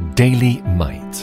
Daily Might.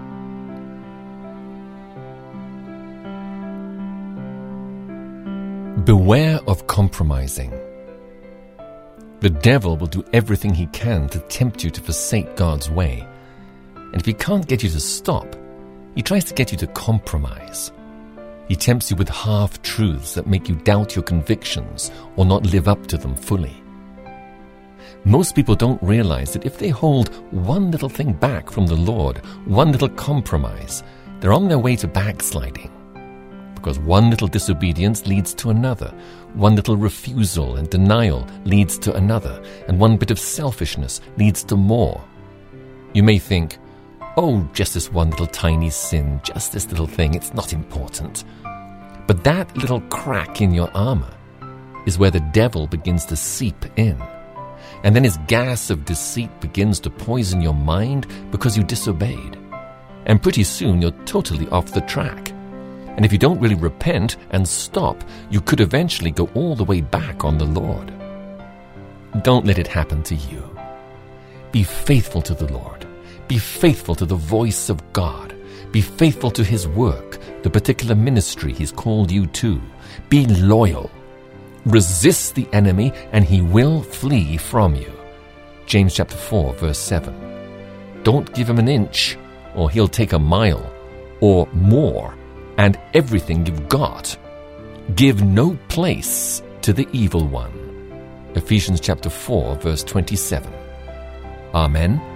Beware of compromising. The devil will do everything he can to tempt you to forsake God's way. And if he can't get you to stop, he tries to get you to compromise. He tempts you with half-truths that make you doubt your convictions or not live up to them fully. Most people don't realize that if they hold one little thing back from the Lord, one little compromise, they're on their way to backsliding. Because one little disobedience leads to another, one little refusal and denial leads to another, and one bit of selfishness leads to more. You may think, oh, just this one little tiny sin, just this little thing, it's not important. But that little crack in your armor is where the devil begins to seep in. And then his gas of deceit begins to poison your mind because you disobeyed. And pretty soon you're totally off the track. And if you don't really repent and stop, you could eventually go all the way back on the Lord. Don't let it happen to you. Be faithful to the Lord. Be faithful to the voice of God. Be faithful to his work, the particular ministry he's called you to. Be loyal. Resist the enemy and he will flee from you. James chapter 4 verse 7. Don't give him an inch or he'll take a mile or more and everything you've got. Give no place to the evil one. Ephesians chapter 4 verse 27. Amen.